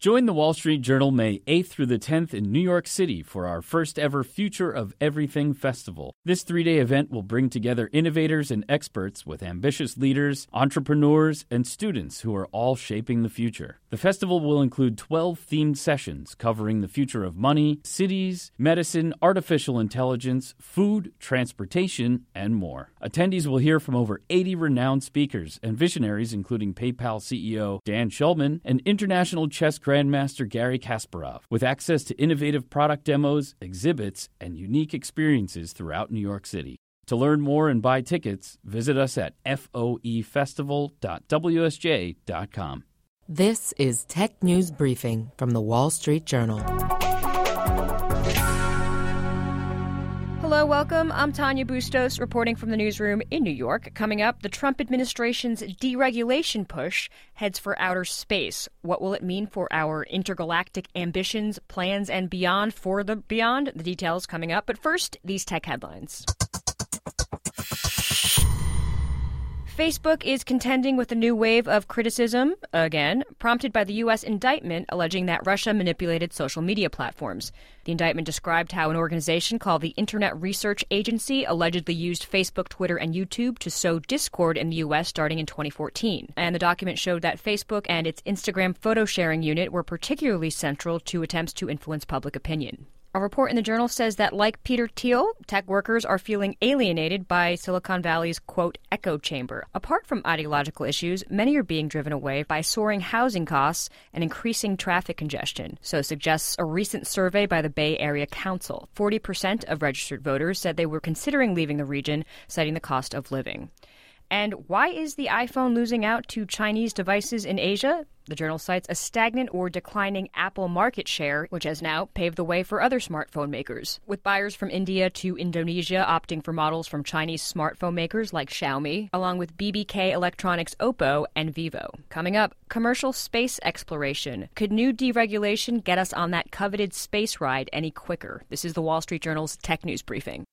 Join the Wall Street Journal May 8th through the 10th in New York City for our first ever Future of Everything Festival. This 3-day event will bring together innovators and experts with ambitious leaders, entrepreneurs, and students who are all shaping the future. The festival will include 12 themed sessions covering the future of money, cities, medicine, artificial intelligence, food, transportation, and more. Attendees will hear from over 80 renowned speakers and visionaries, including PayPal CEO Dan Schulman and international chess Grandmaster Garry Kasparov, with access to innovative product demos, exhibits, and unique experiences throughout New York City. To learn more and buy tickets, visit us at foefestival.wsj.com. This is Tech News Briefing from the Wall Street Journal. Hello, welcome. I'm Tanya Bustos reporting from the newsroom in New York. Coming up, the Trump administration's deregulation push heads for outer space. What will it mean for our intergalactic ambitions, plans, and beyond for the beyond? The details coming up. But first, these tech headlines. Facebook is contending with a new wave of criticism, again, prompted by the U.S. indictment alleging that Russia manipulated social media platforms. The indictment described how an organization called the Internet Research Agency allegedly used Facebook, Twitter, and YouTube to sow discord in the U.S. starting in 2014. And the document showed that Facebook and its Instagram photo sharing unit were particularly central to attempts to influence public opinion. A report in the Journal says that, like Peter Thiel, tech workers are feeling alienated by Silicon Valley's, quote, echo chamber. Apart from ideological issues, many are being driven away by soaring housing costs and increasing traffic congestion. So suggests a recent survey by the Bay Area Council. 40% of registered voters said they were considering leaving the region, citing the cost of living. And why is the iPhone losing out to Chinese devices in Asia? The Journal cites a stagnant or declining Apple market share, which has now paved the way for other smartphone makers, with buyers from India to Indonesia opting for models from Chinese smartphone makers like Xiaomi, along with BBK Electronics Oppo and Vivo. Coming up, commercial space exploration. Could new deregulation get us on that coveted space ride any quicker? This is the Wall Street Journal's Tech News Briefing.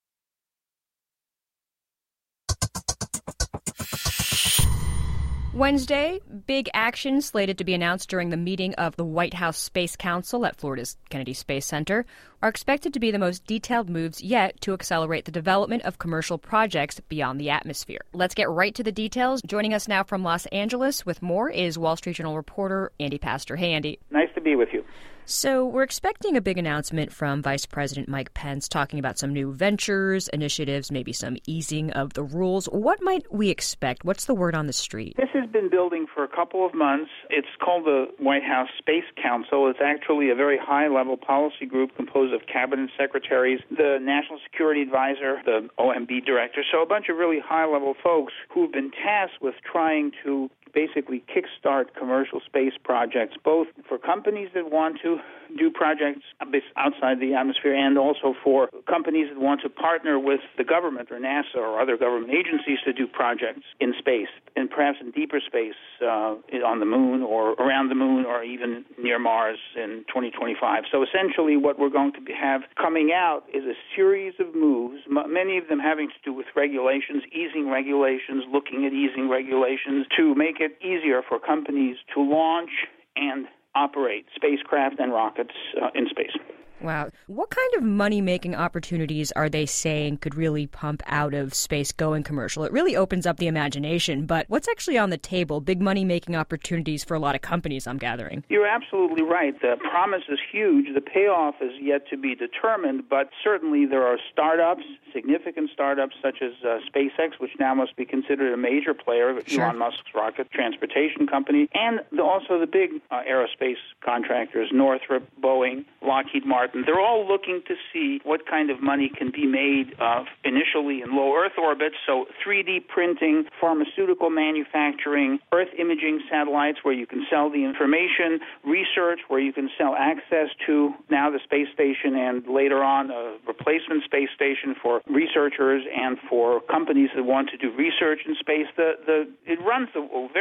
Wednesday, big action slated to be announced during the meeting of the White House Space Council at Florida's Kennedy Space Center are expected to be the most detailed moves yet to accelerate the development of commercial projects beyond the atmosphere. Let's get right to the details. Joining us now from Los Angeles with more is Wall Street Journal reporter Andy Pastor. Hey, Andy. Nice to be with you. So we're expecting a big announcement from Vice President Mike Pence talking about some new ventures, initiatives, maybe some easing of the rules. What might we expect? What's the word on the street? This has been building for a couple of months. It's called the White House Space Council. It's actually a very high-level policy group composed of cabinet secretaries, the National Security Advisor, the OMB director, so a bunch of really high-level folks who've been tasked with trying to basically kickstart commercial space projects, both for companies that want to do projects outside the atmosphere and also for companies that want to partner with the government or NASA or other government agencies to do projects in space, and perhaps in deeper space on the moon or around the moon or even near Mars in 2025. So essentially what we're going to have coming out is a series of moves, many of them having to do with regulations, easing regulations, looking at easing regulations to make it easier for companies to launch and operate spacecraft and rockets in space. Wow. What kind of money-making opportunities are they saying could really pump out of space going commercial? It really opens up the imagination, but what's actually on the table? Big money-making opportunities for a lot of companies, I'm gathering. You're absolutely right. The promise is huge. The payoff is yet to be determined, but certainly there are startups, significant startups such as SpaceX, which now must be considered a major player of Elon Musk's rocket transportation company, and also the big aerospace contractors, Northrop, Boeing, Lockheed Martin. They're all looking to see what kind of money can be made initially in low Earth orbit, so 3D printing, pharmaceutical manufacturing, Earth imaging satellites where you can sell the information, research where you can sell access to now the space station and later on a replacement space station for researchers and for companies that want to do research in space. It runs a very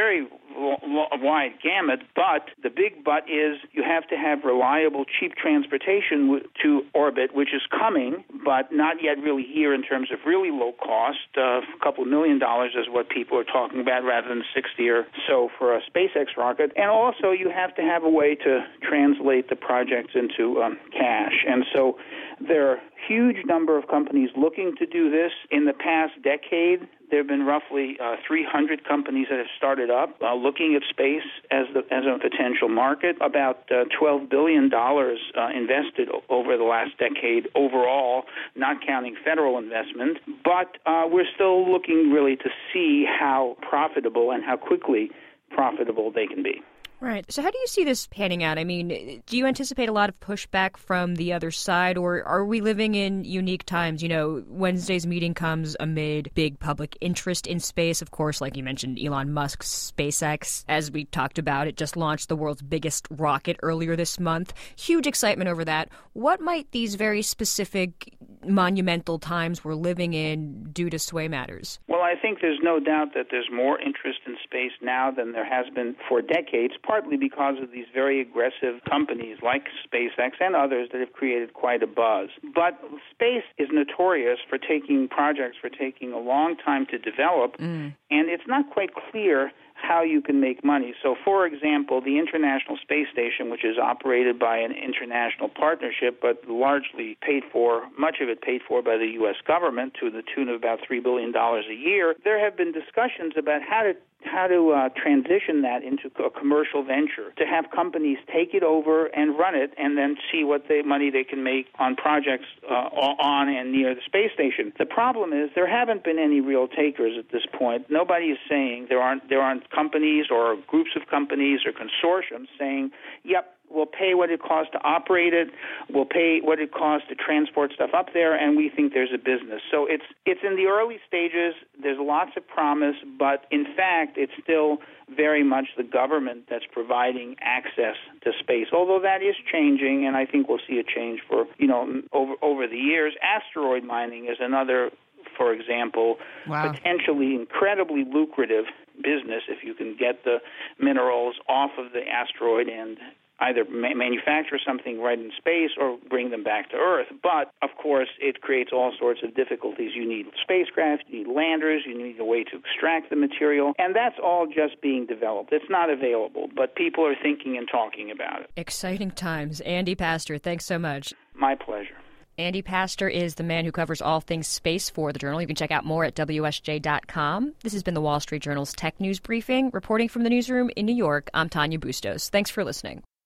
wide gamut, but the big but is you have to have reliable, cheap transportation to orbit, which is coming, but not yet really here in terms of really low cost. A couple of $1 million is what people are talking about rather than 60 or so for a SpaceX rocket. And also you have to have a way to translate the projects into cash. And so there are a huge number of companies looking to do this. In the past decade, there have been roughly 300 companies that have started up looking at space as a potential market. About $12 billion invested over the last decade overall, not counting federal investment. But we're still looking really to see how profitable and how quickly profitable they can be. Right. So how do you see this panning out? I mean, do you anticipate a lot of pushback from the other side, or are we living in unique times? You know, Wednesday's meeting comes amid big public interest in space. Of course, like you mentioned, Elon Musk's SpaceX, as we talked about, it just launched the world's biggest rocket earlier this month. Huge excitement over that. What might these very specific monumental times we're living in do to sway matters? Well, I think there's no doubt that there's more interest in space now than there has been for decades, partly because of these very aggressive companies like SpaceX and others that have created quite a buzz. But space is notorious for taking a long time to develop, and it's not quite clear how you can make money. So, for example, the International Space Station, which is operated by an international partnership, but largely much of it paid for by the U.S. government to the tune of about $3 billion a year, there have been discussions about how to transition that into a commercial venture, to have companies take it over and run it and then see what money they can make on projects on and near the space station. The problem is there haven't been any real takers at this point. Nobody is saying, there aren't companies or groups of companies or consortiums saying, yep, we'll pay what it costs to operate it, we'll pay what it costs to transport stuff up there, and we think there's a business. So it's in the early stages, there's lots of promise, but in fact it's still very much the government that's providing access to space, although that is changing, and I think we'll see a change for, over the years. Asteroid mining is another, for example, potentially incredibly lucrative business if you can get the minerals off of the asteroid and either manufacture something right in space or bring them back to Earth. But, of course, it creates all sorts of difficulties. You need spacecraft, you need landers, you need a way to extract the material, and that's all just being developed. It's not available, but people are thinking and talking about it. Exciting times. Andy Pastor, thanks so much. My pleasure. Andy Pastor is the man who covers all things space for the Journal. You can check out more at WSJ.com. This has been the Wall Street Journal's Tech News Briefing. Reporting from the newsroom in New York, I'm Tanya Bustos. Thanks for listening.